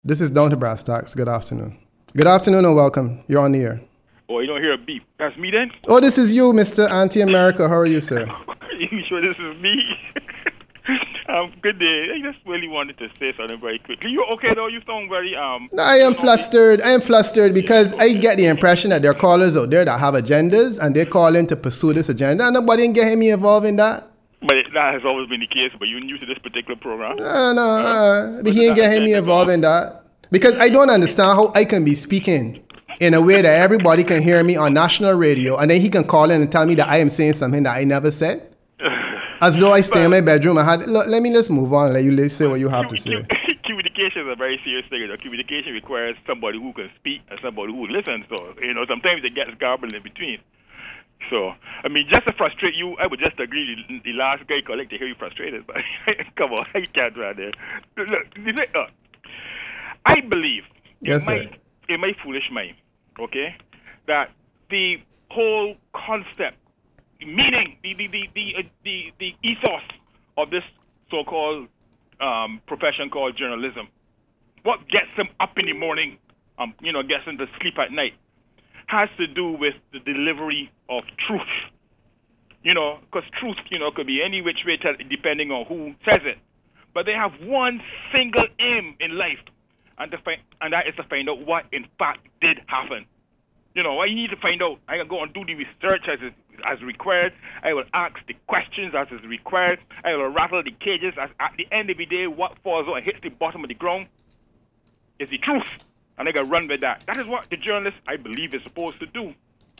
This is Down to Brass Tacks. Good afternoon. Good afternoon and welcome. You're on the air. Oh, you don't hear a beep. That's me then? Oh, this is you, Mr. Anti-America. How are you, sir? You sure this is me? Good day. I just really wanted to say something very quickly. You okay though? You sound very No, I am flustered. I am flustered because I get the impression that there are callers out there that have agendas and they call in to pursue this agenda and nobody ain't getting me involved in that. But that has always been the case, but you're new to this particular program. But he ain't getting me involved in that. Because I don't understand how I can be speaking in a way that everybody can hear me on national radio and then he can call in and tell me that I am saying something that I never said. As though I stay in my bedroom and had, look, let's move on and let you say what you have to say. Communication is a very serious thing. Communication requires somebody who can speak and somebody who listens. So, sometimes it gets garbled in between. So, just to frustrate you, I would just agree the last guy collect to hear you frustrated. But come on, you can't right there. Look, I believe, in my foolish mind, okay, that the whole concept, meaning the ethos of this so-called profession called journalism, what gets them up in the morning, gets them to sleep at night, has to do with the delivery of truth. Because truth, could be any which way depending on who says it. But they have one single aim in life, and that is to find out what in fact did happen. What you need to find out. I can go and do the research as required. I will ask the questions as is required. I will rattle the cages. As at the end of the day, what falls out and hits the bottom of the ground is the truth. And I can run with that. That is what the journalist, I believe, is supposed to do.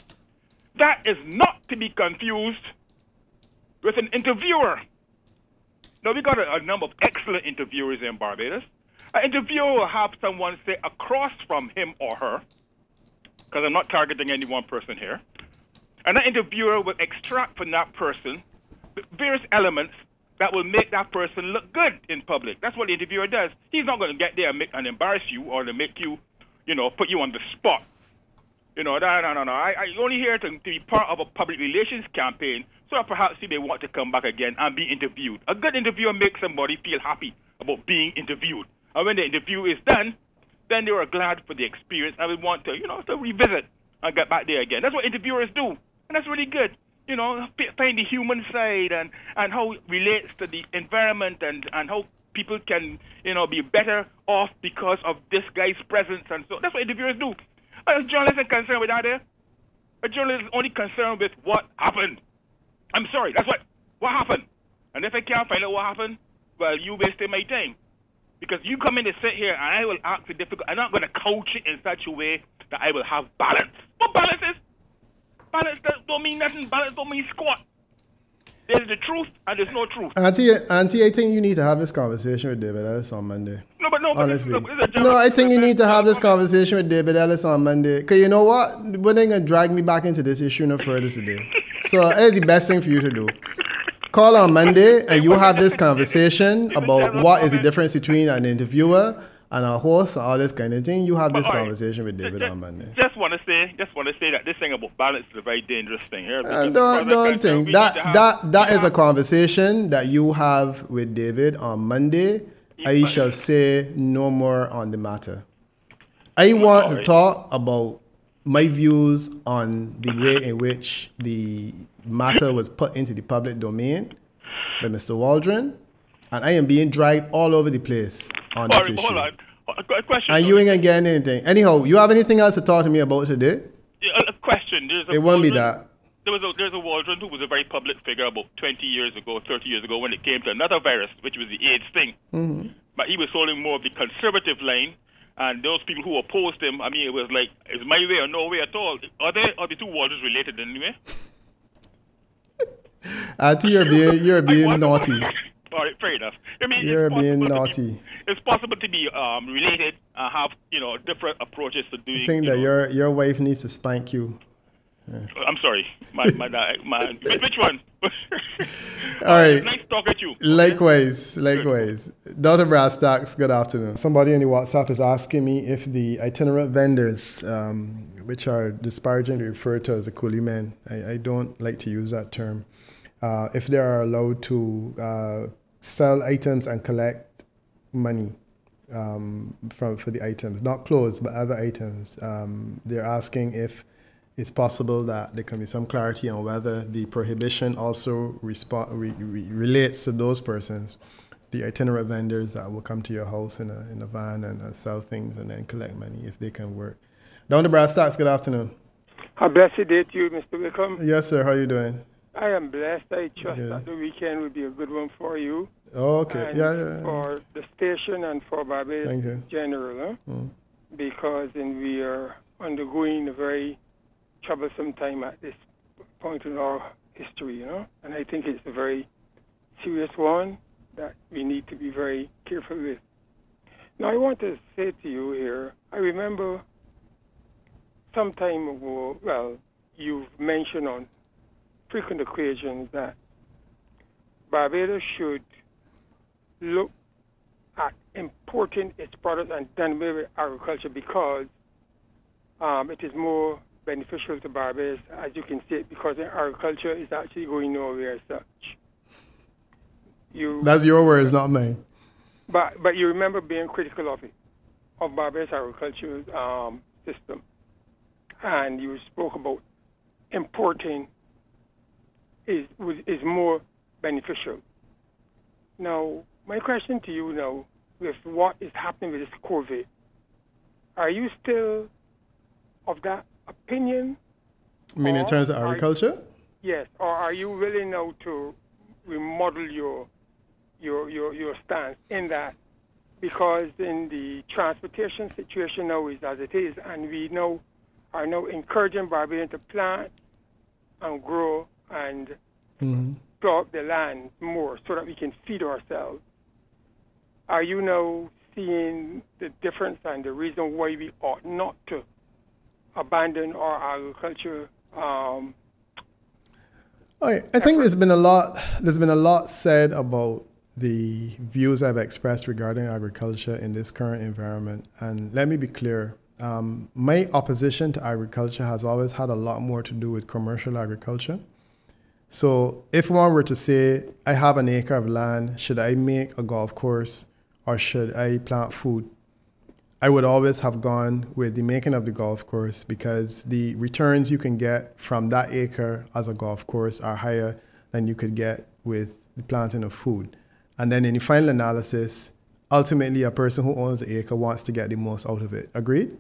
That is not to be confused with an interviewer. Now, we got a number of excellent interviewers in Barbados. An interviewer will have someone say across from him or her, because I'm not targeting any one person here, and that interviewer will extract from that person various elements that will make that person look good in public. That's what the interviewer does. He's not going to get there and embarrass you or to make you, put you on the spot. No. I only here to be part of a public relations campaign, so that perhaps they want to come back again and be interviewed. A good interviewer makes somebody feel happy about being interviewed. And when the interview is done, then they are glad for the experience and will want to, to revisit and get back there again. That's what interviewers do. And that's really good. Find the human side and how it relates to the environment and how people can, be better off because of this guy's presence. And so that's what interviewers do. A journalist isn't concerned with that there. A journalist is only concerned with what happened. I'm sorry, that's what happened. And if I can't find out what happened, well, you wasted my time. Because you come in to sit here and I will ask the difficult. I'm not going to couch it in such a way that I will have balance. What balance is? Balance don't mean nothing. Balance don't mean squat. There's the truth and there's no truth. Auntie, I think you need to have this conversation with David Ellis on Monday. Honestly. No, I think you need to have this conversation with David Ellis on Monday. Because you know what? We're not going to drag me back into this issue no further today. So it's the best thing for you to do. Call on Monday and you have this conversation about what is the difference between an interviewer and a host and all this kind of thing. You have this conversation with David on Monday. Just want to say that this thing about balance is a very dangerous thing here. Don't think that is a conversation that you have with David on Monday. I shall say no more on the matter. I want to talk about my views on the way in which the matter was put into the public domain by Mr. Waldron, and I am being dragged all over the place on this issue. Hold on. A question. And you ain't gonna get anything. Anyhow, you have anything else to talk to me about today? A question. It won't be that. There's a Waldron who was a very public figure about 20 years ago, 30 years ago when it came to another virus, which was the AIDS thing. Mm-hmm. But he was holding more of the conservative line. And those people who opposed him, it was like, it's my way or no way at all. Are the two Waldrons related anyway? I think you're being naughty. All right, fair enough. You're being naughty. It's possible to be related and have different approaches to doing. I think that your wife needs to spank you. Yeah. I'm sorry, my which one? All right. Nice talking to you. Likewise. Dr. Brass Tacks, good afternoon. Somebody in the WhatsApp is asking me if the itinerant vendors, which are disparagingly referred to as the coolie men, I don't like to use that term, if they are allowed to sell items and collect money for the items, not clothes, but other items. They're asking if it's possible that there can be some clarity on whether the prohibition also relates to those persons, the itinerant vendors that will come to your house in a van and sell things and then collect money if they can work. Down to Brass Stocks, good afternoon. A blessed day to you, Mr. Wickham. Yes, sir. How are you doing? I am blessed. I trust that the weekend will be a good one for you. Oh, okay. Yeah. For the station and for Barbados in general. Because we are undergoing a very troublesome time at this point in our history, And I think it's a very serious one that we need to be very careful with. Now, I want to say to you here, I remember some time ago, well, you've mentioned on frequent occasions that Barbados should look at importing its products and done away with agriculture because it is more beneficial to Barbados, as you can see, because agriculture is actually going nowhere as such. That's your words, not mine. But you remember being critical of it, of Barbados agriculture system. And you spoke about importing is more beneficial. Now, my question to you now, with what is happening with this COVID, are you still of that opinion? You mean in terms of agriculture? Yes. Or are you willing now to remodel your stance in that? Because in the transportation situation now is as it is, and we are now encouraging Barbadians to plant and grow and plow up the land more so that we can feed ourselves. Are you now seeing the difference and the reason why we ought not to abandon our agriculture? I think there's been a lot said about the views I've expressed regarding agriculture in this current environment. And let me be clear. My opposition to agriculture has always had a lot more to do with commercial agriculture. So if one were to say, I have an acre of land, should I make a golf course or should I plant food? I would always have gone with the making of the golf course because the returns you can get from that acre as a golf course are higher than you could get with the planting of food. And then in the final analysis, ultimately a person who owns the acre wants to get the most out of it. Agreed?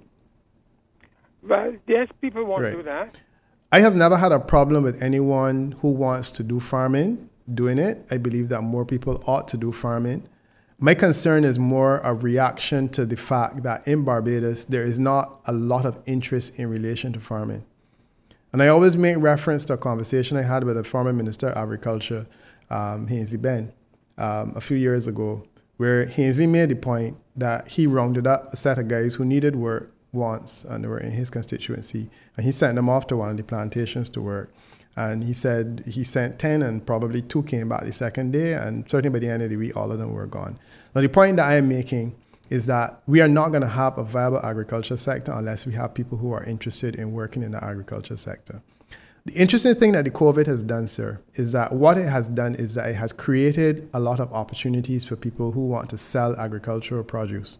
Well, yes, people want to do that. I have never had a problem with anyone who wants to do farming doing it. I believe that more people ought to do farming. My concern is more a reaction to the fact that in Barbados, there is not a lot of interest in relation to farming. And I always make reference to a conversation I had with the former Minister of Agriculture, Hainsey Ben, a few years ago, where Hainsey made the point that he rounded up a set of guys who needed work once and they were in his constituency, and he sent them off to one of the plantations to work. And he said he sent 10 and probably 2 came back the second day, and certainly by the end of the week, all of them were gone. Now, the point that I am making is that we are not going to have a viable agriculture sector unless we have people who are interested in working in the agriculture sector. The interesting thing that the COVID has done, sir, is that what it has done is that it has created a lot of opportunities for people who want to sell agricultural produce.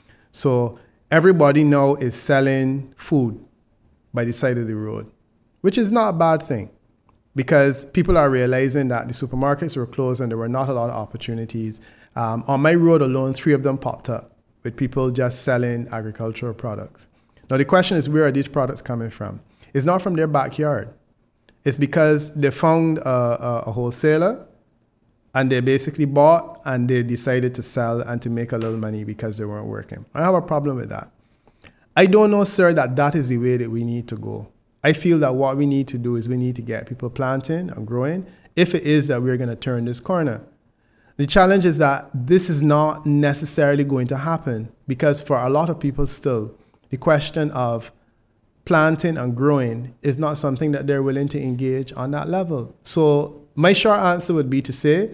So everybody now is selling food by the side of the road, which is not a bad thing because people are realizing that the supermarkets were closed and there were not a lot of opportunities. On my road alone, 3 of them popped up with people just selling agricultural products. Now, the question is, where are these products coming from? It's not from their backyard. It's because they found a wholesaler and they basically bought and they decided to sell and to make a little money because they weren't working. I have a problem with that. I don't know, sir, that is the way that we need to go. I feel that what we need to do is we need to get people planting and growing if it is that we're going to turn this corner. The challenge is that this is not necessarily going to happen because for a lot of people still, the question of planting and growing is not something that they're willing to engage on that level. So my short answer would be to say,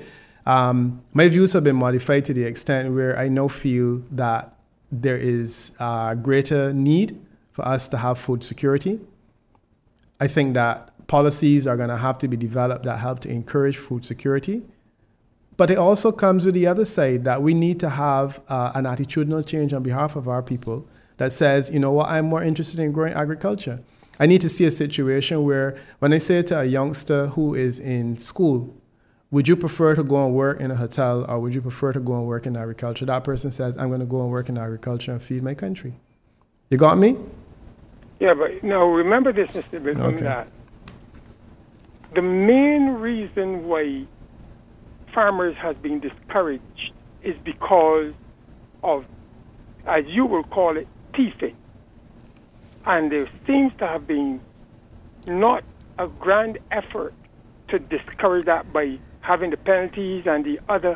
my views have been modified to the extent where I now feel that there is a greater need for us to have food security. I think that policies are going to have to be developed that help to encourage food security. But it also comes with the other side that we need to have an attitudinal change on behalf of our people that says, you know what, I'm more interested in growing agriculture. I need to see a situation where when I say to a youngster who is in school, would you prefer to go and work in a hotel or would you prefer to go and work in agriculture? That person says, I'm going to go and work in agriculture and feed my country. You got me? Yeah, but now remember this, Mr. Bickham, that the main reason why farmers has been discouraged is because of, as you will call it, teething. And there seems to have been not a grand effort to discourage that by having the penalties and the other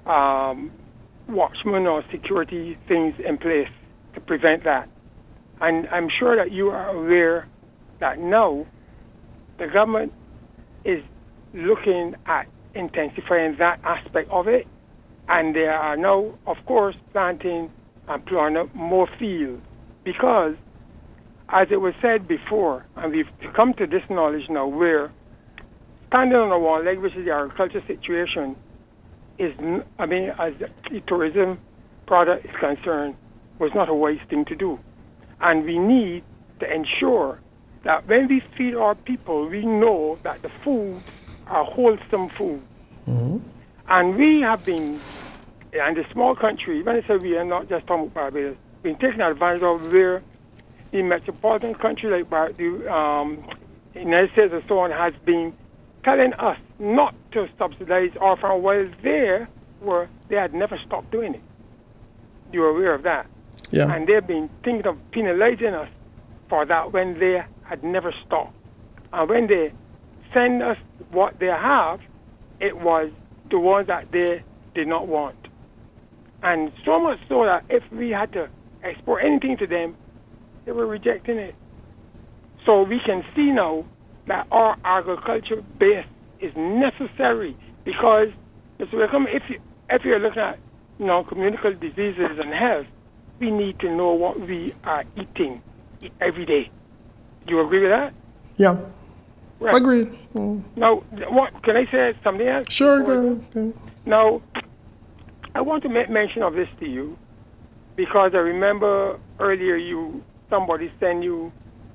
watchmen or security things in place to prevent that. And I'm sure that you are aware that now the government is looking at intensifying that aspect of it. And they are now, of course, planting and plowing up more fields. Because, as it was said before, and we've come to this knowledge now where standing on a one leg, which is the agriculture situation, is, I mean, as the tourism product is concerned, was not a wise thing to do. And we need to ensure that when we feed our people, we know that the foods are wholesome food. Mm-hmm. And we have been, and the small country, when I say we are not just talking about Barbados, been taking advantage of where the metropolitan country like the United States and so on has been telling us not to subsidize our farm while they had never stopped doing it. You're aware of that. Yeah. And they've been thinking of penalizing us for that when they had never stopped. And when they send us what they have, it was the ones that they did not want. And so much so that if we had to export anything to them, they were rejecting it. So we can see now that our agriculture base is necessary because if you're looking at communicable diseases and health, we need to know what we are eating every day. Do you agree with that? Yeah. Right. Agreed. Now, what can I say something else? Sure, go ahead. Now, I want to make mention of this to you because I remember earlier somebody sent you,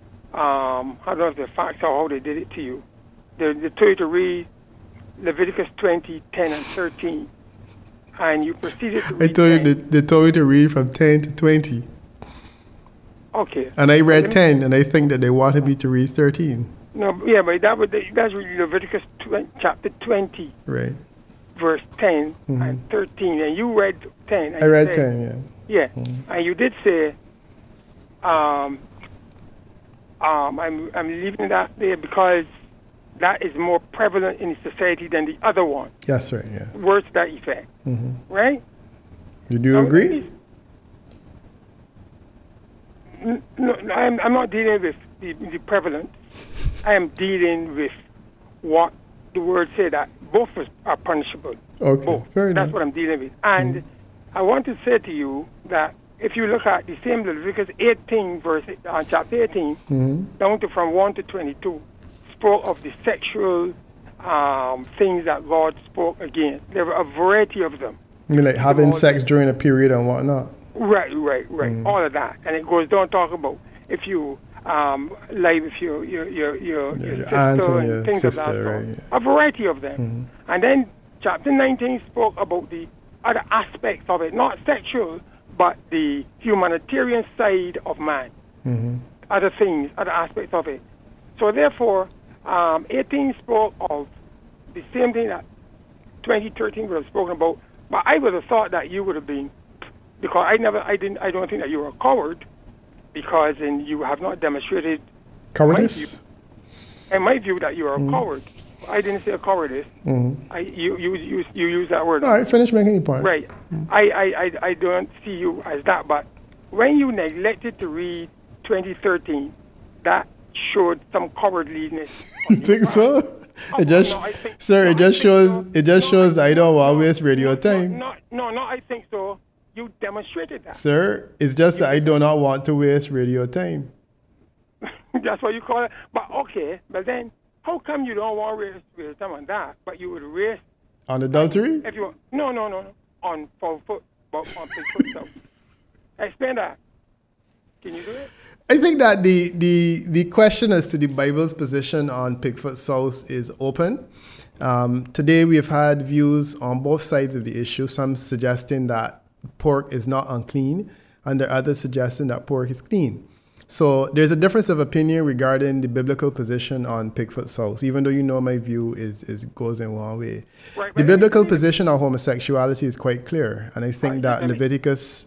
I don't know if the facts or how they did it to you. They told you to read Leviticus 20, 10, and 13. And you proceeded to read they told you to read from 10 to 20. Okay. And I read 10, and I think that they wanted me to read 13. No, yeah, but that's really Leviticus chapter 20. Right. Verse 10 and 13. And you read 10. I read 10, yeah. Yeah. Mm-hmm. And you did say, I'm leaving that there because that is more prevalent in society than the other one. That's right, yeah. Words to that effect. Mm-hmm. Right? You do agree? No, I'm not dealing with the prevalence. I am dealing with what the word say that both are punishable. Okay, both. Very That's nice. what I'm dealing with. And I want to say to you that if you look at the same Leviticus 18, chapter 18, down to from 1 to 22, spoke of the sexual things that God spoke against. There were a variety of them. You mean like having sex during a period and whatnot? Right. All of that. And it goes down talk about if you lie with your sister aunt and and your things sister, of that sort. right, yeah. A variety of them. And then chapter 19 spoke about the other aspects of it, not sexual, but the humanitarian side of man. Other things, other aspects of it. So therefore, 18 spoke of the same thing that 2013 would have spoken about, but I would have thought that you would have been, because I don't think that you were a coward, because you have not demonstrated cowardice. In my view, that you are a coward. I didn't say a cowardice. You use that word. All right, finish making your point. Right. I don't see you as that, but when you neglected to read 2013, that showed some cowardliness. You think so? It just shows that I don't want to waste radio time. No, I think so. You demonstrated that. Sir, it's just that I do not want to waste radio time. That's what you call it. But okay, but then how come you don't want to waste time on that, but you would waste On adultery? If you no. On Pigfoot South. Explain that. Can you do it? I think that the question as to the Bible's position on Pigfoot South is open. Today we have had views on both sides of the issue, some suggesting that pork is not unclean, and there are others suggesting that pork is clean. So there's a difference of opinion regarding the biblical position on Pigfoot South, even though you know my view is goes in one way. Right, the biblical position on homosexuality is quite clear, and I think that Leviticus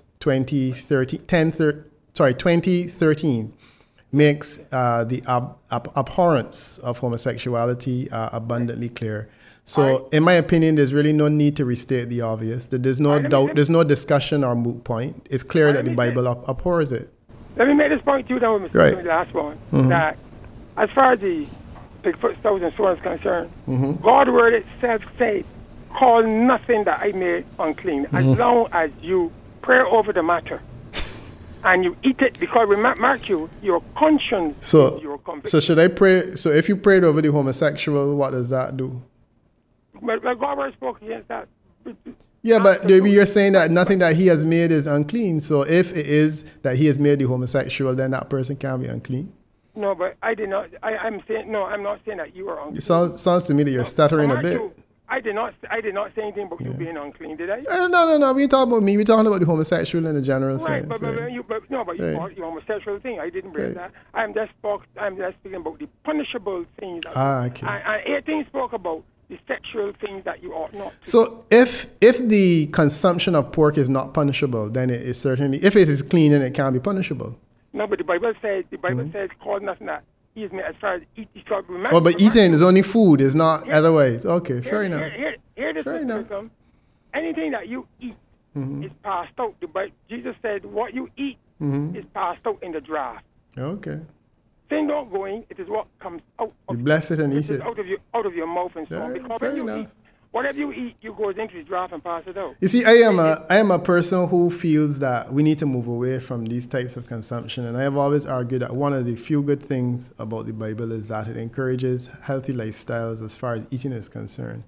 2013 makes the abhorrence of homosexuality abundantly clear. So, in my opinion, there's really no need to restate the obvious. There's no doubt, there's no discussion or moot point. It's clear that the Bible abhors it. Let me make this point to you, then, Mr. The last one, that as far as the Pigfoot South and so on is concerned, God's word itself says, call nothing that I made unclean, as long as you pray over the matter. And you eat it, because mark you, your conscience is your conviction. So should I pray? So if you prayed over the homosexual, what does that do? Well, God spoke against that. Yeah, but maybe you're saying that nothing that he has made is unclean. So if it is that he has made the homosexual, then that person can be unclean. No, but I did not. I'm not saying that you are unclean. It sounds to me that you're stuttering a bit. I did not say anything about you being unclean, did I? No. We talking about me. We talking about the homosexual in the general sense. But you brought the homosexual thing. I didn't bring that. I'm just speaking about the punishable things. Okay. And 18 spoke about the sexual things that you ought not to. So if the consumption of pork is not punishable, then it is certainly, if it is clean, then it can be punishable. No, but the Bible says call nothing that is as far as eat. But eating is only food, is not otherwise. Okay, fair enough. Fair enough. Anything that you eat is passed out. Jesus said, what you eat is passed out in the draft. Okay. Thing don't go in, it is what comes out. You bless it and eat it. Out of your mouth and so on. Because when you eat, whatever you eat, you go into the draft and pass it out. You see, I am a person who feels that we need to move away from these types of consumption, and I have always argued that one of the few good things about the Bible is that it encourages healthy lifestyles as far as eating is concerned.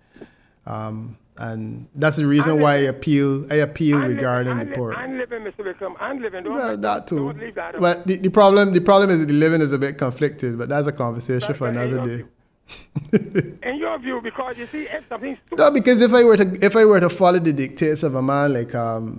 And that's the reason why I appeal regarding the pork. I'm living, Mr. Wickham. I'm living. That too. Don't leave that out. But the problem is that the living is a bit conflicted, but that's a conversation for another day. In your view, because you see, if something's no, because if I were to follow the dictates of a man like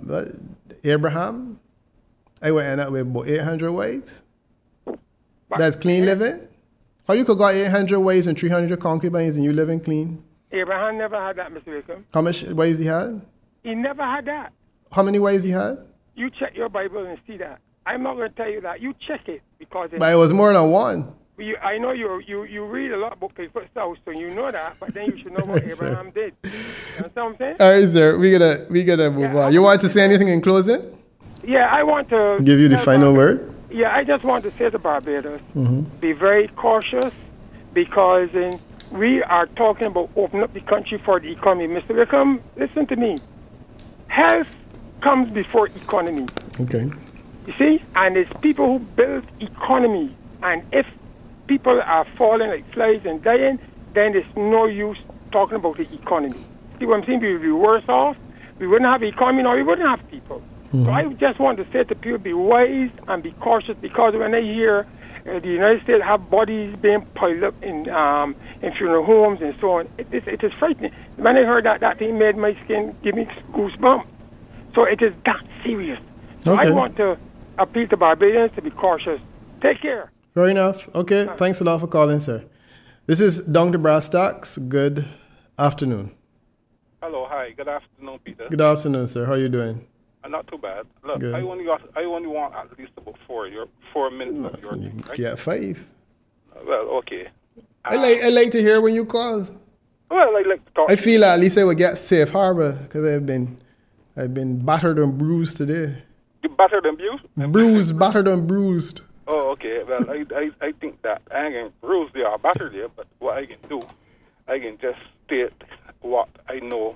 Abraham, I would end up with about 800 wives. That's clean living. How you could got 800 wives and 300 concubines and you living clean? Abraham never had that, Mr. Wickham. How much wives he had? He never had that. How many wives he had? You check your Bible and see that. I'm not going to tell you that. You check it because. But it was more than one. I know you read a lot about Pigfoot South, so you know that. But then you should know what Abraham did. You understand what I'm saying? All right, sir. We gotta move on. You want to say anything in closing? Yeah, I want to give you the final word. Yeah, I just want to say to Barbados, be very cautious because we are talking about opening up the country for the economy. Mr. Wickham, listen to me. Health comes before economy. Okay. You see? And it's people who build economy. And if people are falling like flies and dying, then there's no use talking about the economy. See what I'm saying? We would be worse off. We wouldn't have the economy, or we wouldn't have people. So I just want to say to people, be wise and be cautious, because when I hear the United States have bodies being piled up in funeral homes and so on, it is frightening. When I heard that thing made my skin give me goosebumps. So it is that serious. So I want to appeal to Barbadians to be cautious. Take care. Fair enough. Okay. Thanks a lot for calling, sir. This is Dong the Brass Tacks. Good afternoon. Hello. Hi. Good afternoon, Peter. Good afternoon, sir. How are you doing? Not too bad. Look, good. I only want at least about 4 minutes of your time, right? Yeah, 5. Well, okay. I like to hear when you call. Well, I like to talk. I feel at least I will get safe harbor because I've been battered and bruised today. You battered and bruised? Bruised, battered and bruised. Oh, okay. Well, I think that I ain't going to bruise you or batter you, but what I can do, I can just state what I know.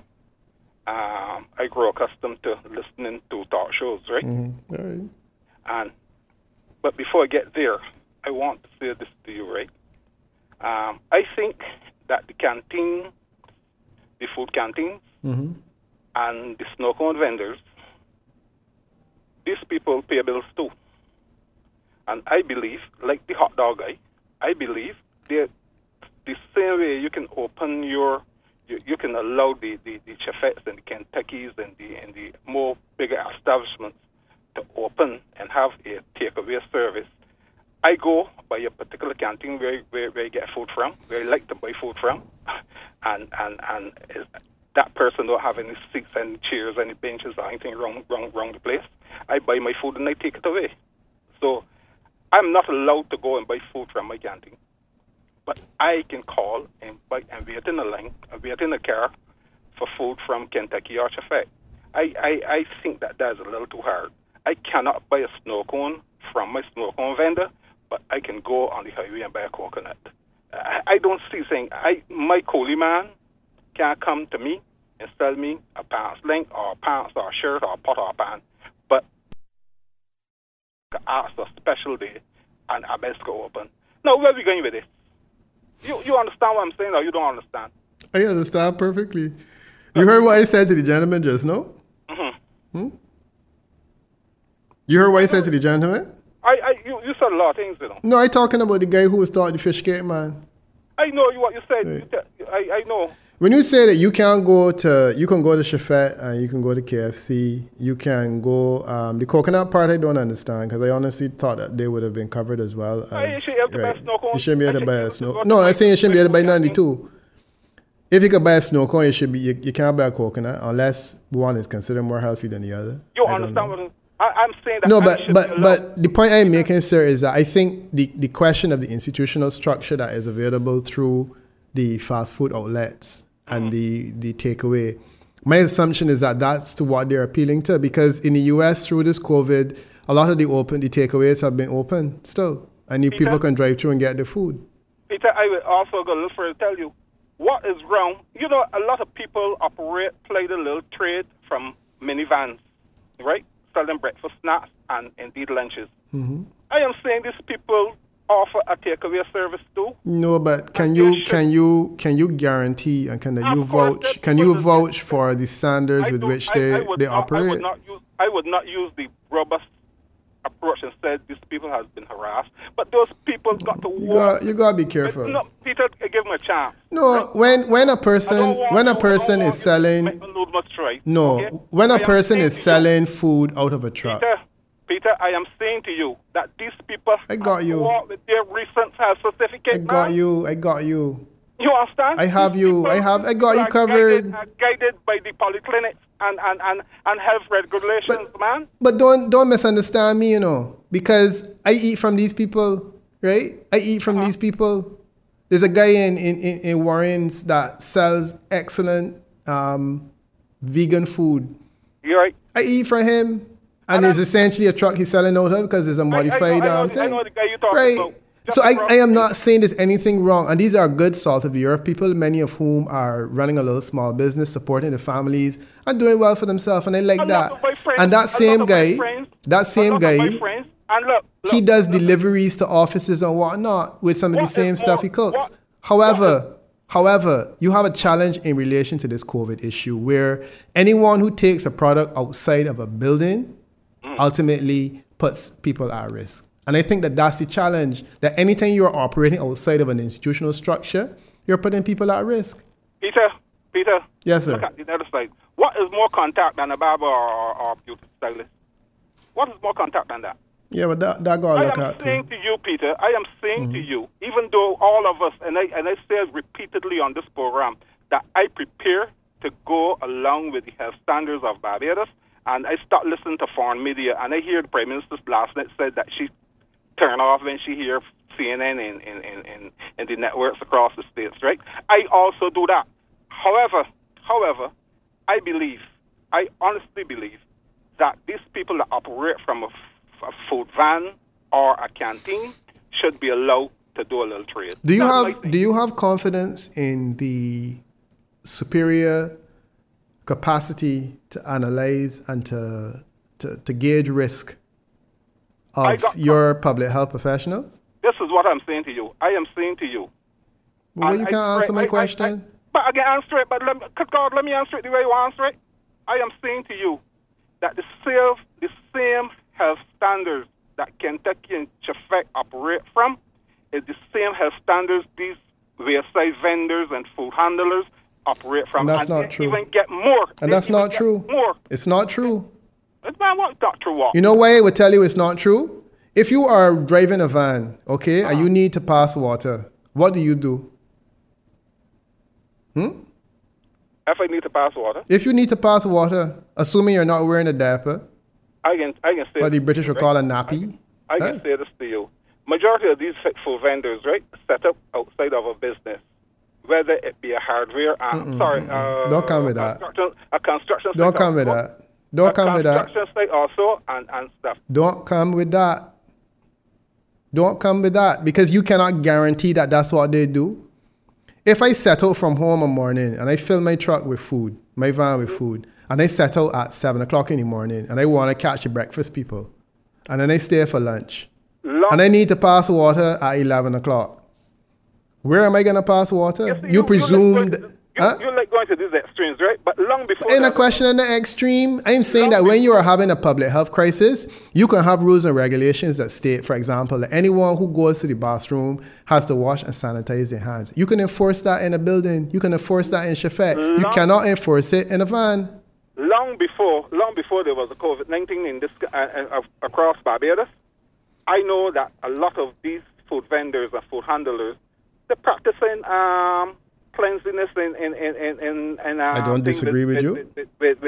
I grew accustomed to listening to talk shows, right? Mm-hmm. All right. But before I get there, I want to say this to you, right? I think that the canteen the food canteens, Mm-hmm. and the snow cone vendors, these people pay bills too. And I believe, like the hot dog guy, I believe the same way you can open you can allow the Chefettes and the Kentuckys and the more bigger establishments to open and have a takeaway service. I go by a particular canteen where I get food from, where I like to buy food from, and that person don't have any seats, any chairs, any benches, or anything wrong the place. I buy my food and I take it away. So I'm not allowed to go and buy food from my canteen, but I can call and buy and wait in a line, wait in a car for food from Kentucky or Chefette. I think that is a little too hard. I cannot buy a snow cone from my snow cone vendor, but I can go on the highway and buy a coconut. I don't see saying my coolie man can come to me and sell me a pants length or pants or a shirt or a pot or a pan, but ask a special day and I best go open. Now, where are we going with this? You understand what I'm saying, or you don't understand? I understand perfectly. You heard what I said to the gentleman just now? Mm-hmm. Hmm? You heard what I said to the gentleman? You said a lot of things, you know. No, I talking about the guy who was taught the fish cake, man. I know what you said. Right. I know. When you say that you can go to Chefette and you can go to KFC, you can go, the coconut part I don't understand because I honestly thought that they would have been covered as well. You should have the best snow cone. You shouldn't be able to buy a snow. No, I'm saying you shouldn't be able to buy 92. If you could buy a snow cone, you can't buy a coconut unless one is considered more healthy than the other. You understand what I'm saying? That no, but the point I'm making, sir, is that I think the question of the institutional structure that is available through the fast food outlets and the takeaway, my assumption is that that's to what they're appealing to, because in the U.S. through this COVID, a lot of the takeaways have been open still, and people can drive through and get the food. Peter, I will also go a little further to tell you what is wrong. You know, a lot of people play the little trade from minivans, right? Selling breakfast snacks and indeed lunches. Mm-hmm. I am saying these people offer a takeaway service too. No, but can you guarantee and can you vouch for the standards with which they operate? I would not use the robust approach and said these people have been harassed, but those people got to work. You got to be careful. No, Peter, give them a chance. No, when a person is selling selling food out of a truck. Peter, I am saying to you that these people I got you. With their recent health certificate. I got you. You understand? I got you covered. Guided by the polyclinics and health regulations, man. But don't misunderstand me, because I eat from these people, right? I eat from these people. There's a guy in Warrens that sells excellent vegan food. You're right. I eat from him. And it's essentially a truck he's selling out of because it's a modified thing. I know the guy you're talking about. So I am not saying there's anything wrong. And these are good salt of the earth people, many of whom are running a little small business, supporting the families, and doing well for themselves. And I like that. And that same guy, he does deliveries to offices and whatnot with some of the same stuff he cooks. However, you have a challenge in relation to this COVID issue where anyone who takes a product outside of a building ultimately puts people at risk. And I think that's the challenge, that anytime you're operating outside of an institutional structure, you're putting people at risk. Peter. Yes, sir. Look at the other side. What is more contact than a barber or beauty stylist? What is more contact than that? Yeah, but that got to look at I am saying to you, Peter, to you, even though all of us, and I say repeatedly on this program, that I prepare to go along with the health standards of Barbados, and I start listening to foreign media, and I hear the Prime Minister last night said that she turned off when she hears CNN in the networks across the states, right? I also do that. However, I honestly believe that these people that operate from a food van or a canteen should be allowed to do a little trade. Do you have confidence in the superior capacity to analyze and to gauge risk of your public health professionals? This is what I'm saying to you. I am saying to you. Well, you can't answer my question. but I can answer it, but let me answer it the way you answer it. I am saying to you that the same health standards that Kentucky and Chefek operate from is the same health standards these wayside vendors and food handlers operate from. And that's not true. Even get more. And that's not true. More. It's not true. It's not true what? You know why I would tell you it's not true? If you are driving a van, okay, and you need to pass water, what do you do? If I need to pass water? If you need to pass water, assuming you're not wearing a diaper, I can say what the British would call a nappy. I can say this to you. Majority of these food vendors, right, set up outside of a business, whether it be a hardware, don't come with that. A construction site. Don't come with that. Don't come with that. Construction site also and stuff. Don't come with that. Don't come with that because you cannot guarantee that that's what they do. If I set out from home in the morning and I fill my truck with food, my van with food, and I set out at 7 o'clock in the morning and I want to catch the breakfast people, and then I stay for lunch, and I need to pass water at 11 o'clock, where am I going to pass water? You presumed... You like going to these extremes, right? But long before... In a question in the extreme, I'm saying that when you are having a public health crisis, you can have rules and regulations that state, for example, that anyone who goes to the bathroom has to wash and sanitize their hands. You can enforce that in a building. You can enforce that in Chefek. You cannot enforce it in a van. Long before there was a COVID-19 in this across Barbados, I know that a lot of these food vendors and food handlers, they're practicing... cleanliness and I don't disagree with you. With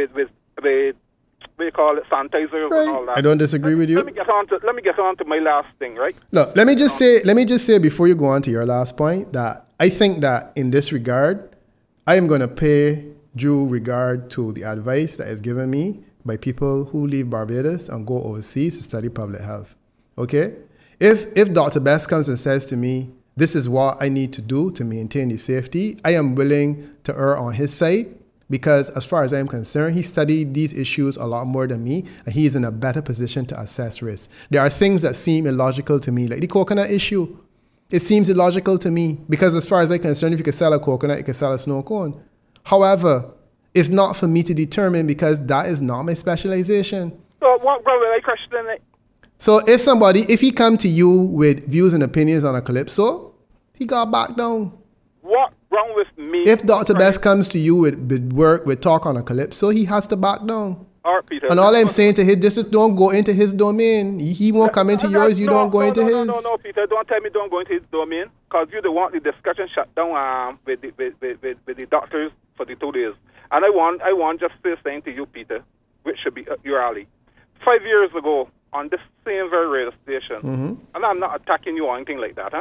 we call it sanitizers and all that. I don't disagree with you. Let me get on to my last thing, right? Look, let me just say before you go on to your last point that I think that in this regard, I am going to pay due regard to the advice that is given me by people who leave Barbados and go overseas to study public health. Okay? If Dr. Best comes and says to me, this is what I need to do to maintain the safety, I am willing to err on his side because as far as I'm concerned, he studied these issues a lot more than me and he is in a better position to assess risk. There are things that seem illogical to me, like the coconut issue. It seems illogical to me because as far as I'm concerned, if you can sell a coconut, you can sell a snow cone. However, it's not for me to determine because that is not my specialization. So what will I question it? So if he come to you with views and opinions on a calypso, he got back down. What wrong with me? If Dr. Best comes to you with talk on a calypso, he has to back down. All right, Peter. And all I'm saying to him, just don't go into his domain. He won't come into yours, you don't go into his. No, Peter, don't tell me don't go into his domain because you don't want the discussion shut down with the doctors for the 2 days. And I want just to say something to you, Peter, which should be your alley. 5 years ago, on this same very radio station, and I'm not attacking you or anything like that,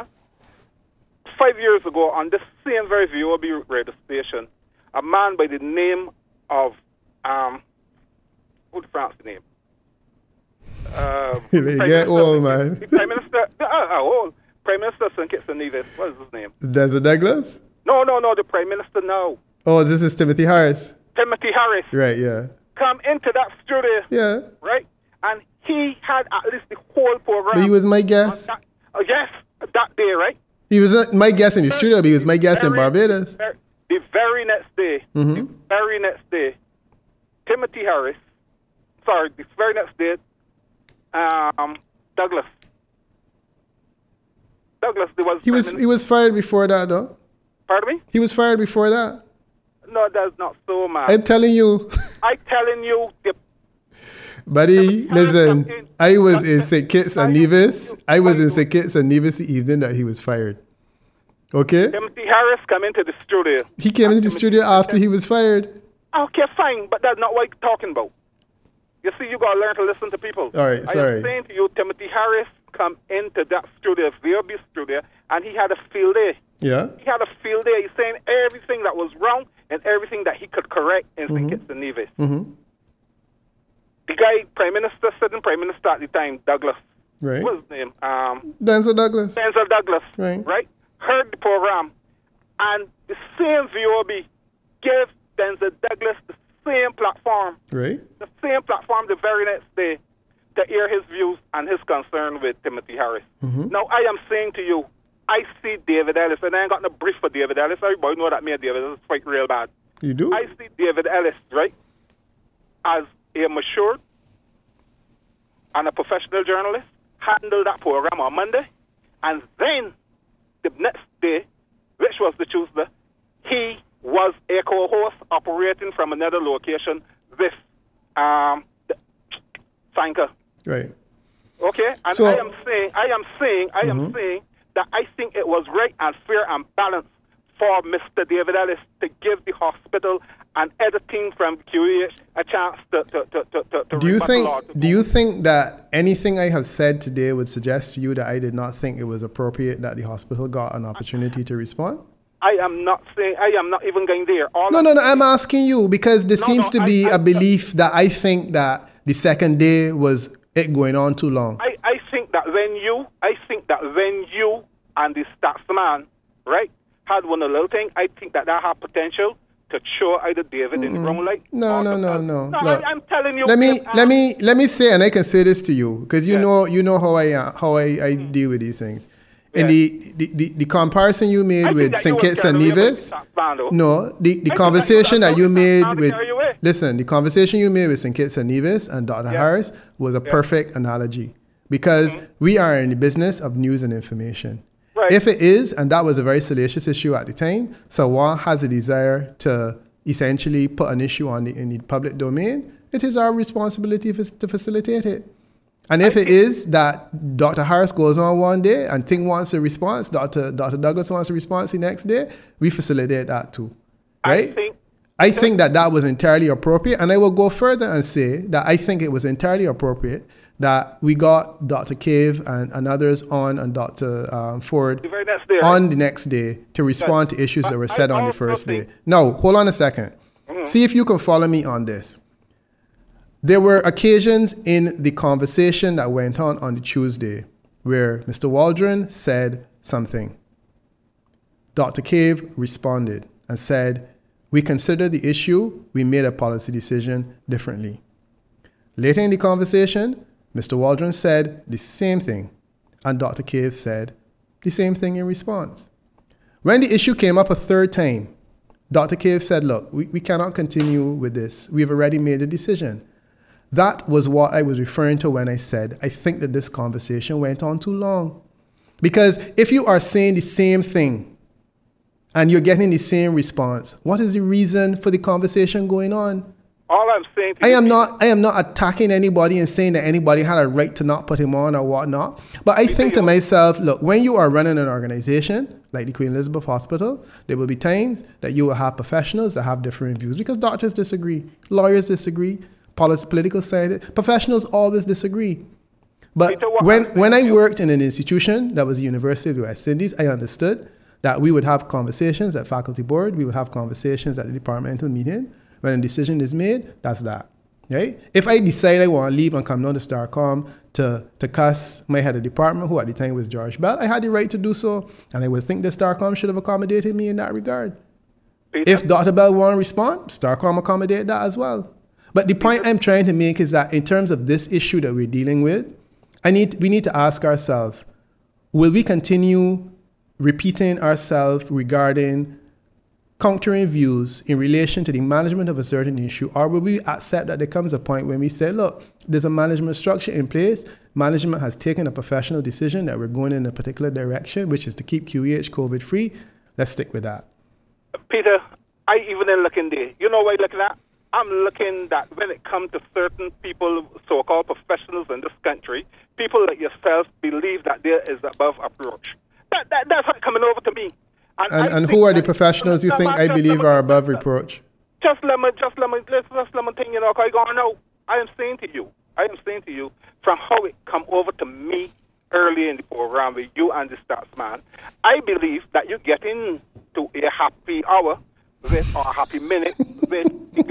5 years ago, on this same very VOB radio station, a man by the name of, what's the name? Get old, man. Prime Minister, Prime Minister St. Kitts and Nevis, what is his name? Desert Douglas? No, the Prime Minister now. Oh, this is Timothy Harris. Timothy Harris. Right, yeah. Come into that studio. Yeah. Right? And he had at least the whole program. But he was my guest. Yes, that day, right? He was my guest in the studio, but he was my guest in Barbados. The very next day, Timothy Harris, the very next day, Douglas, he was fired before that, though. Pardon me? He was fired before that. No, that's not so, man. I'm telling you. Buddy, listen, I was in St. Kitts and Nevis. I was in St. Kitts and Nevis the evening that he was fired. Okay? Timothy Harris came into the studio. He came into the studio after he was fired. Okay, fine, but that's not what you're talking about. You see, you got to learn to listen to people. All right, sorry. I am saying to you, Timothy Harris come into that studio, VOB studio, and he had a field day. Yeah? He had a field day. He's saying everything that was wrong and everything that he could correct in St. Kitts and Nevis. The guy, sitting Prime Minister at the time, Douglas. Right. What's his name? Denzel Douglas. Denzel Douglas. Right. Heard the program. And the same VOB gave Denzel Douglas the same platform. Right. The same platform the very next day to air his views and his concern with Timothy Harris. Now, I am saying to you, I see David Ellis, and I ain't got no brief for David Ellis. Everybody know that me and David Ellis fight real bad. You do? I see David Ellis, right, as a mature and a professional journalist, handled that program on Monday, and then the next day, which was the Tuesday, he was a co-host operating from another location with Sanka. Right. Okay, and so, I am saying that I think it was right and fair and balanced for Mr. David Ellis to give the hospital and editing from QEH a chance to Do you think that anything I have said today would suggest to you that I did not think it was appropriate that the hospital got an opportunity to respond? I am not even going there. No, I'm asking you because there seems to be a belief that I think that the second day was it going on too long. I think that when you and the statsman, right, had one a little thing, I think that had potential to show either David in the wrong light. No. Look, I'm telling you. Let me say, and I can say this to you because you know how I deal with these things. In the comparison you made with St. Kitts and Nevis, the conversation that you made with, the conversation you made with St. Kitts and Nevis and Dr. Harris was a perfect analogy because we are in the business of news and information. Right. If it is, and that was a very salacious issue at the time, so one has a desire to essentially put an issue in the public domain, it is our responsibility to facilitate it. And if it is that Dr. Harris goes on one day and Ting wants a response, Dr. Douglas wants a response the next day, we facilitate that too, right? I think that was entirely appropriate, and I will go further and say that I think it was entirely appropriate that we got Dr. Cave and others on and Dr. Ford on the next day to respond to issues that were said on the first day. Now, hold on a second. See if you can follow me on this. There were occasions in the conversation that went on the Tuesday where Mr. Waldron said something. Dr. Cave responded and said, we considered the issue, we made a policy decision differently. Later in the conversation, Mr. Waldron said the same thing, and Dr. Cave said the same thing in response. When the issue came up a third time, Dr. Cave said, look, we cannot continue with this. We've already made a decision. That was what I was referring to when I said, I think that this conversation went on too long. Because if you are saying the same thing and you're getting the same response, what is the reason for the conversation going on? All I'm saying I am not attacking anybody and saying that anybody had a right to not put him on or whatnot. But I think to myself, look, when you are running an organization like the Queen Elizabeth Hospital, there will be times that you will have professionals that have different views because doctors disagree, lawyers disagree, political scientists, professionals always disagree. But when I worked in an institution that was the University of the West Indies, I understood that we would have conversations at faculty board, we would have conversations at the departmental meeting. When a decision is made, that's that. Right? If I decide I want to leave and come down to Starcom to cuss my head of department, who at the time was George Bell, I had the right to do so, and I would think that Starcom should have accommodated me in that regard. If Dr. Bell want to respond, Starcom accommodate that as well. But the point I'm trying to make is that in terms of this issue that we're dealing with, we need to ask ourselves, will we continue repeating ourselves regarding countering views in relation to the management of a certain issue, or will we accept that there comes a point when we say, look, there's a management structure in place, management has taken a professional decision that we're going in a particular direction, which is to keep QEH COVID-free, let's stick with that. Peter, I even am looking there. You know what I'm looking at? I'm looking that when it comes to certain people, so-called professionals in this country, people like yourself believe that there is above approach. That's what's coming over to me. And who are the professionals you think I believe are above reproach? Just let me think, you know, because I know. I am saying to you, from how it come over to me early in the program with you and the Statsman, I believe that you get into a happy hour with or a happy minute with the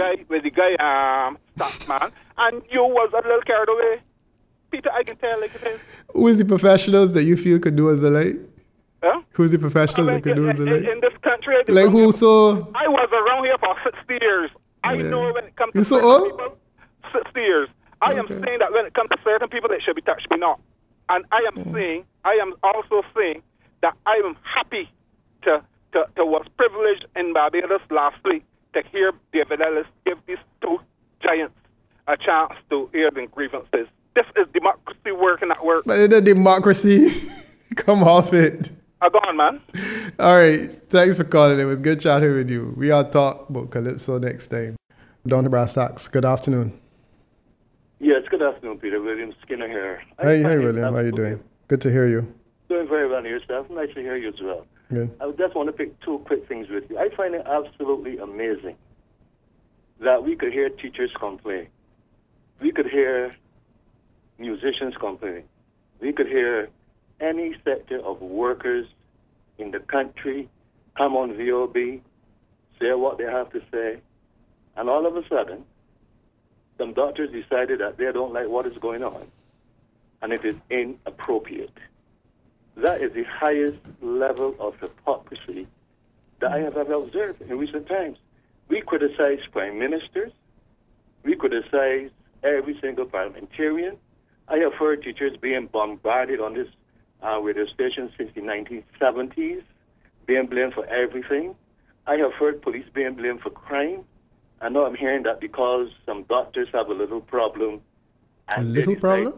guy, Statsman, and you was a little carried away. Peter, I can tell like it is. Who is the professionals that you feel could do as a light? Huh? Who's the professionals that could do as a light? In this country, like who? So I was around here for 60 years. I know when it comes to certain people, 60 years. I am saying that when it comes to certain people, it should be touched me not. And I am also saying that I am happy to was privileged in Barbados last week to hear David Ellis give these two giants a chance to air their grievances. This is democracy working at work. But the democracy, come off it. Go on, man. All right. Thanks for calling. It was good chatting with you. We'll talk about Calypso next time. Down to Brass Tacks. Good afternoon. Yes, good afternoon, Peter. William Skinner here. Hey, William. How are you doing? Good to hear you. Doing very well yourself. Nice to hear you as well. Good. I just want to pick two quick things with you. I find it absolutely amazing that we could hear teachers complain. We could hear musicians complain. We could hear any sector of workers in the country come on VOB, say what they have to say, and all of a sudden, some doctors decided that they don't like what is going on, and it is inappropriate. That is the highest level of hypocrisy that I have ever observed in recent times. We criticize prime ministers. We criticize every single parliamentarian. I have heard teachers being bombarded on this radio station since the 1970s, being blamed for everything. I have heard police being blamed for crime. I know I'm hearing that because some doctors have a little problem. A little problem?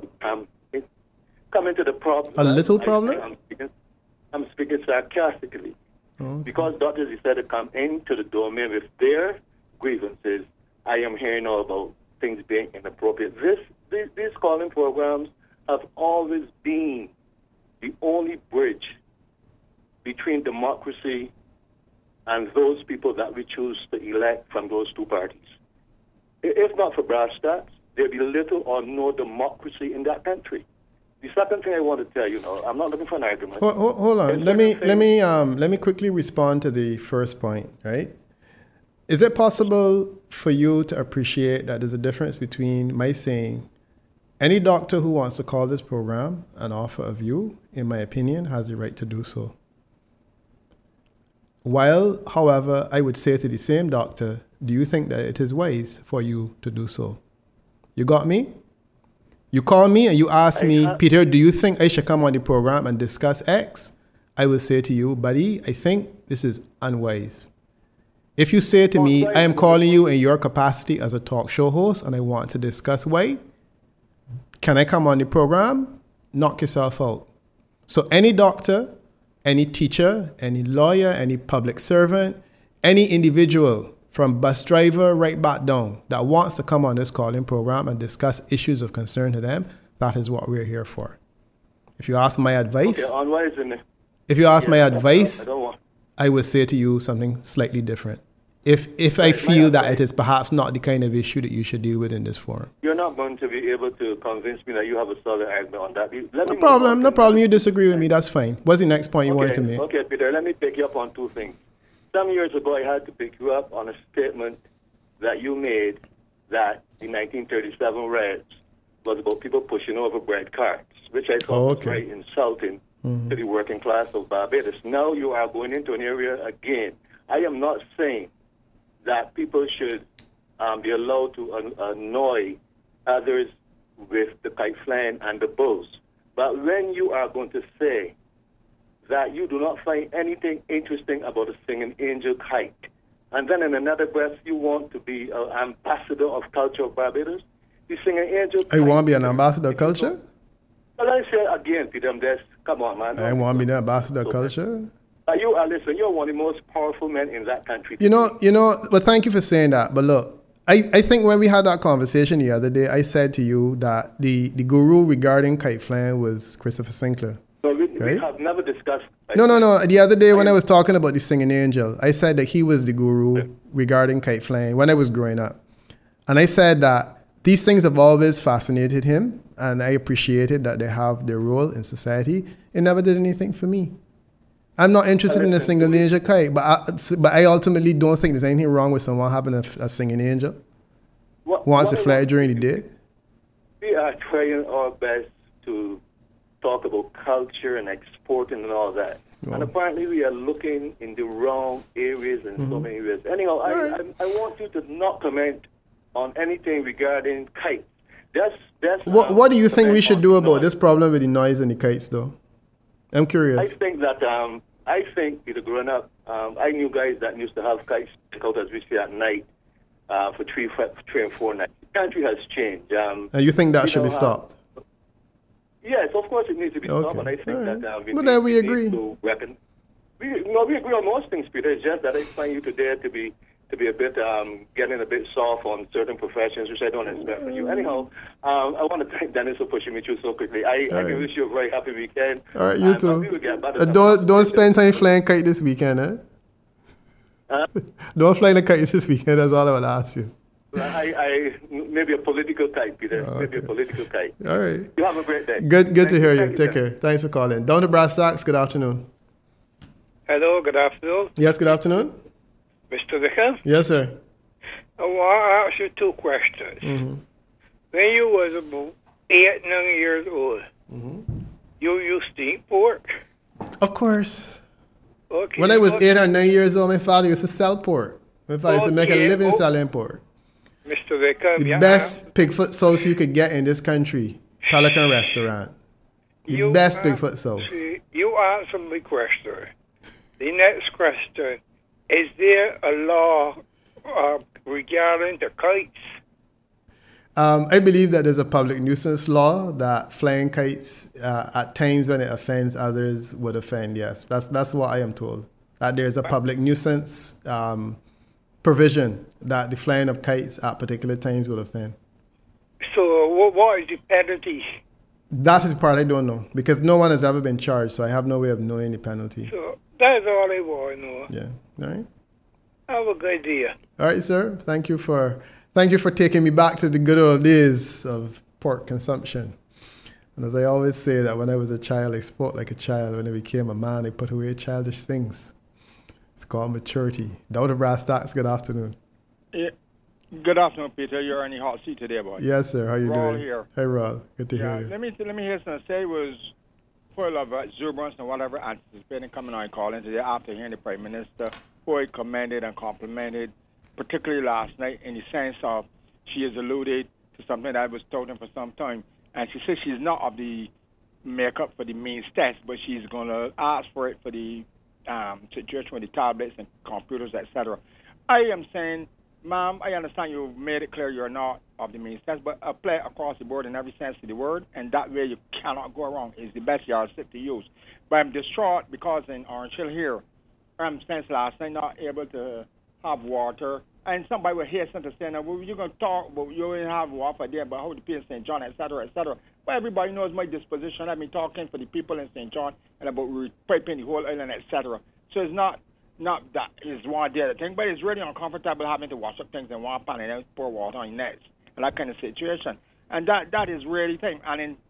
Come into the problem. A little problem? I'm speaking sarcastically. Okay. Because doctors decided to come into the domain with their grievances, I am hearing all about things being inappropriate. These calling programs have always been the only bridge between democracy and those people that we choose to elect from those two parties. If not for Brass Tacks, there'd be little or no democracy in that country. The second thing I want to tell you, I'm not looking for an argument. Hold on. Let me quickly respond to the first point, right? Is it possible for you to appreciate that there's a difference between my saying any doctor who wants to call this program and offer a view, in my opinion, has the right to do so? While, however, I would say to the same doctor, do you think that it is wise for you to do so? You got me? You call me and you ask me, Peter, do you think I should come on the program and discuss X? I will say to you, buddy, I think this is unwise. If you say to me, I am calling you in your capacity as a talk show host and I want to discuss Y, can I come on the program? Knock yourself out. So any doctor, any teacher, any lawyer, any public servant, any individual from bus driver right back down that wants to come on this calling program and discuss issues of concern to them, that is what we're here for. If you ask my advice, I would say to you something slightly different. If I feel that it is perhaps not the kind of issue that you should deal with in this forum. You're not going to be able to convince me that you have a solid argument on that. No problem. You disagree with me. That's fine. What's the next point you wanted to make? Okay, Peter, let me pick you up on two things. Some years ago, I had to pick you up on a statement that you made that the 1937 riots was about people pushing over bread carts, which I thought was very insulting to the working class of Barbados. Now you are going into an area again. I am not saying that people should be allowed to annoy others with the kite flying and the bulls. But when you are going to say that you do not find anything interesting about a singing angel kite, and then in another breath you want to be an ambassador of culture of Barbados, you sing an angel kite. I want to be an ambassador of culture? Well, I say again, Peter, come on, man. I want to be the ambassador of culture? You're one of the most powerful men in that country. Well, thank you for saying that. But look, I think when we had that conversation the other day, I said to you that the guru regarding kite flying was Christopher Sinclair. No, we have never discussed. No. The other day when I was talking about the singing angel, I said that he was the guru regarding kite flying when I was growing up. And I said that these things have always fascinated him, and I appreciated that they have their role in society. It never did anything for me. I'm not interested in a singing angel kite, but I ultimately don't think there's anything wrong with someone having a singing angel. Wants to fly during the day. We are trying our best to talk about culture and exporting and all that. Wow. And apparently we are looking in the wrong areas in so many areas. Anyhow, I want you to not comment on anything regarding kites. What do you think we should do about this problem with the noise and the kites, though? I'm curious. I think, Peter, growing up, I knew guys that used to have kites out, as we say, at night for 3 and 4 nights. The country has changed. And you think that should be stopped? Yes, of course it needs to be stopped, and I think that but then we agree. We agree on most things, Peter. It's just that I find you today to be a bit getting a bit soft on certain professions, which I don't expect from you. Anyhow, I want to thank Dennis for pushing me through so quickly. I can wish you a very happy weekend. All right, you too. Don't spend time flying kite this weekend, eh? Don't fly the kites this weekend. That's all I will ask you. I maybe a political kite, Peter. Okay. Maybe a political kite. All right. You have a great day. Good to hear you. Take care. Thanks for calling. Down to Brass Tacks. Good afternoon. Hello. Good afternoon. Yes. Good afternoon. Mr. Vickers? Yes, sir. I want to ask you 2 questions. Mm-hmm. When you was about 8, 9 years old, you used to eat pork? Of course. Okay. When I was 8 or 9 years old, my father used to sell pork. My father used to make a living selling pork. Mr. Vickers, the best pigfoot sauce you could get in this country, Pelican Restaurant. The best pigfoot sauce. You answered my question. The next question. Is there a law regarding the kites? I believe that there's a public nuisance law that flying kites at times when it offends others would offend. Yes, that's what I am told. That there's a public nuisance provision that the flying of kites at particular times will offend. So what is the penalty? That is the part I don't know because no one has ever been charged, so I have no way of knowing the penalty. So that's all I want to know. Yeah. All right. Have a good day. All right, sir. Thank you for taking me back to the good old days of pork consumption. And as I always say, that when I was a child, I spoke like a child. When I became a man, I put away childish things. It's called maturity. Down to Brass Tacks. Good afternoon. Yeah. Good afternoon, Peter. You're in the hot seat today, boy. Yes, sir. How you doing? Here. Hey, Rod. Good to hear you. Let me hear something. Say it was full of exuberance and whatever, anticipating coming on calling today after hearing the Prime Minister, who I commended and complimented, particularly last night, in the sense of she has alluded to something that I was told for some time. And she says she's not of the makeup for the means test, but she's going to ask for it for the situation with the tablets and computers, etc. I am saying, ma'am, I understand you made it clear you're not of the means test, but apply across the board in every sense of the word, and that way you cannot go wrong. It's the best yardstick to use. But I'm distraught because in Orange Hill here, I'm since last night not able to have water, and somebody will hasten to say, now, well, you're going to talk about you don't have water there, but how the people in St. John, etc., etc. But everybody knows my disposition. I've been talking for the people in St. John and about repiping the whole island, etc. So it's not that is one day the thing, but it's really uncomfortable having to wash up things in one pan and then pour water on your nets and that kind of situation. And that is really thing. And in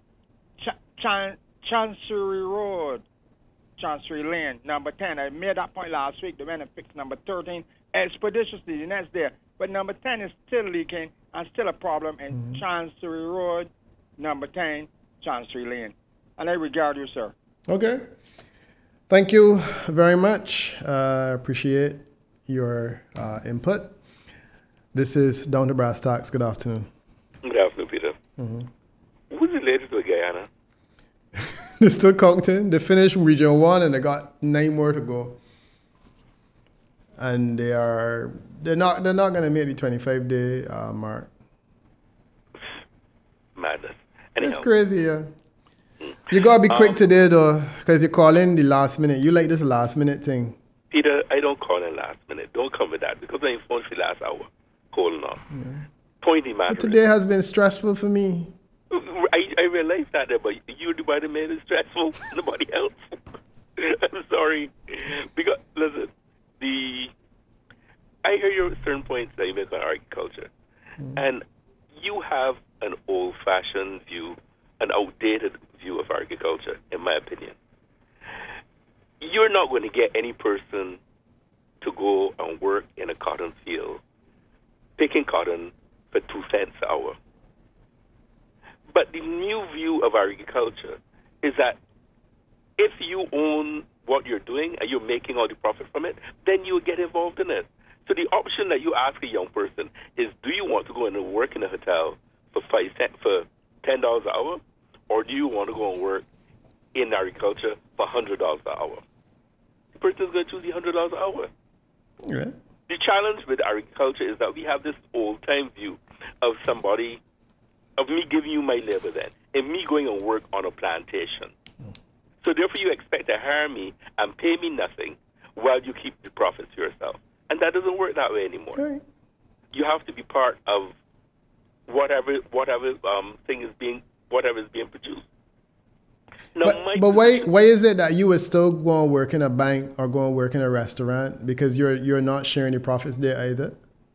Chancery Road, Chancery Lane, number 10, I made that point last week. They went and fixed number 13 expeditiously the next day. But number 10 is still leaking and still a problem in Chancery Road, number 10, Chancery Lane. And I regard you, sir. Okay. Thank you very much. Appreciate your input. This is Down to Brass Tacks. Good afternoon. Good afternoon, Peter. Who's the latest with Guyana? They're still counting. They finished Region 1 and they got 9 more to go. And they're not going to make the 25-day mark. Madness. Anyhow. It's crazy, yeah. You got to be quick today, though, because you're calling the last minute. You like this last minute thing. Peter, I don't call in last minute. Don't come with that, because I ain't phone for the last hour. Holding on. Yeah. Pointy matter. But today has been stressful for me. I realize that, but you're the one that made it stressful. Nobody else. I'm sorry. Because, listen, I hear your certain points that you make on agriculture. And you have an old-fashioned view, an outdated view of agriculture, in my opinion. You're not going to get any person to go and work in a cotton field, picking cotton for 2 cents an hour. But the new view of agriculture is that if you own what you're doing and you're making all the profit from it, then you get involved in it. So the option that you ask a young person is, do you want to go and work in a hotel for $10 an hour, or do you want to go and work in agriculture for $100 an hour. The person is going to choose the $100 an hour. Yeah. The challenge with agriculture is that we have this old-time view of me giving you my labor then, and me going and work on a plantation. So therefore you expect to hire me and pay me nothing while you keep the profits yourself. And that doesn't work that way anymore. Right. You have to be part of whatever thing is being produced. Now, but why is it that you would still go and work in a bank or go and work in a restaurant because you're not sharing the profits there either?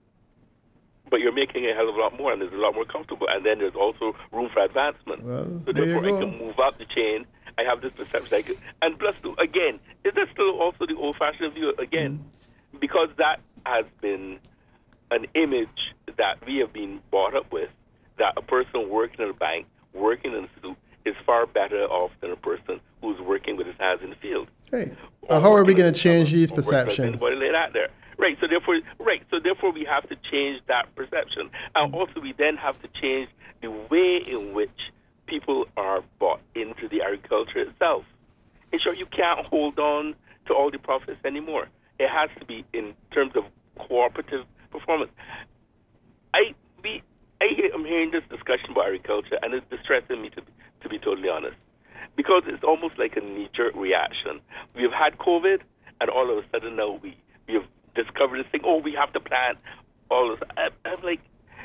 But you're making a hell of a lot more, and it's a lot more comfortable, and then there's also room for advancement. Well, so therefore, I can move up the chain. I have this perception, and plus, again, is that still also the old-fashioned view again? Because that has been an image that we have been brought up with, that a person working in a bank, working in a suit, is far better off than a person who's working with his hands in the field. Hey, how are we going to change these perceptions? Right. So therefore, we have to change that perception, and also we then have to change the way in which people are bought into the agriculture itself. And sure, you can't hold on to all the profits anymore. It has to be in terms of cooperative performance. I'm hearing this discussion about agriculture, and it's distressing me to be totally honest, because it's almost like a knee-jerk reaction. We've had COVID, and all of a sudden now we have discovered this thing. Oh, we have to plant all this. I'm like,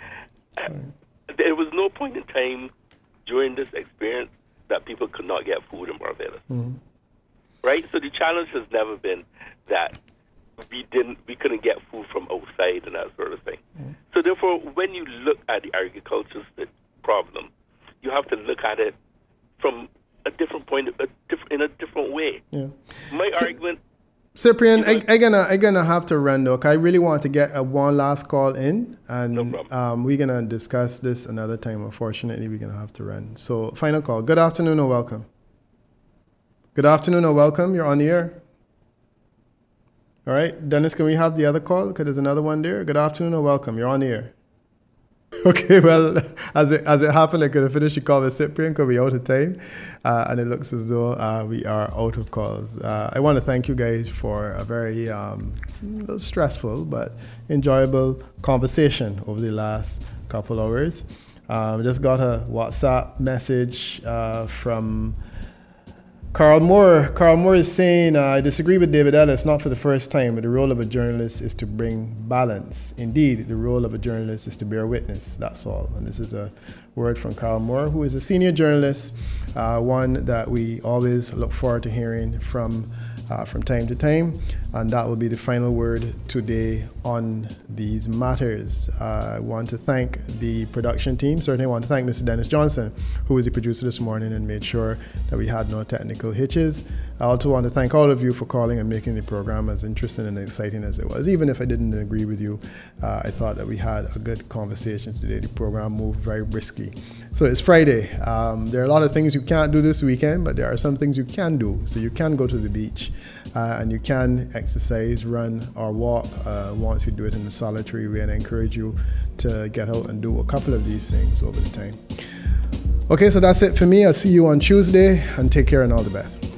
there was no point in time during this experience that people could not get food in Barbados, right? So the challenge has never been that we couldn't get food from outside and that sort of thing. So therefore, when you look at the agriculture problem, you have to look at it from a different point, in a different way. Yeah. My argument. Cyprian, I'm gonna have to run though. I really want to get one last call in, and we're gonna discuss this another time. Unfortunately, we're gonna have to run. So, final call. Good afternoon or welcome. Good afternoon or welcome. You're on the air. All right, Dennis, can we have the other call? Because there's another one there. Good afternoon or welcome. You're on the air. Okay, well, as it happened, I could have finished the call with Cyprian because we're out of time, and it looks as though we are out of calls. I want to thank you guys for a very stressful but enjoyable conversation over the last couple hours. Just got a WhatsApp message from Carl Moore. Carl Moore is saying, I disagree with David Ellis, not for the first time, but the role of a journalist is to bring balance. Indeed, the role of a journalist is to bear witness, that's all. And this is a word from Carl Moore, who is a senior journalist, one that we always look forward to hearing from time to time. And that will be the final word today on these matters. I want to thank the production team. Certainly I want to thank Mr. Dennis Johnson, who was the producer this morning and made sure that we had no technical hitches. I also want to thank all of you for calling and making the program as interesting and exciting as it was. Even if I didn't agree with you, I thought that we had a good conversation today. The program moved very briskly. So it's Friday. There are a lot of things you can't do this weekend, but there are some things you can do. So you can go to the beach and you can exercise, run, or walk once you do it in a solitary way. And I encourage you to get out and do a couple of these things over the time. Okay, so that's it for me. I'll see you on Tuesday, and take care and all the best.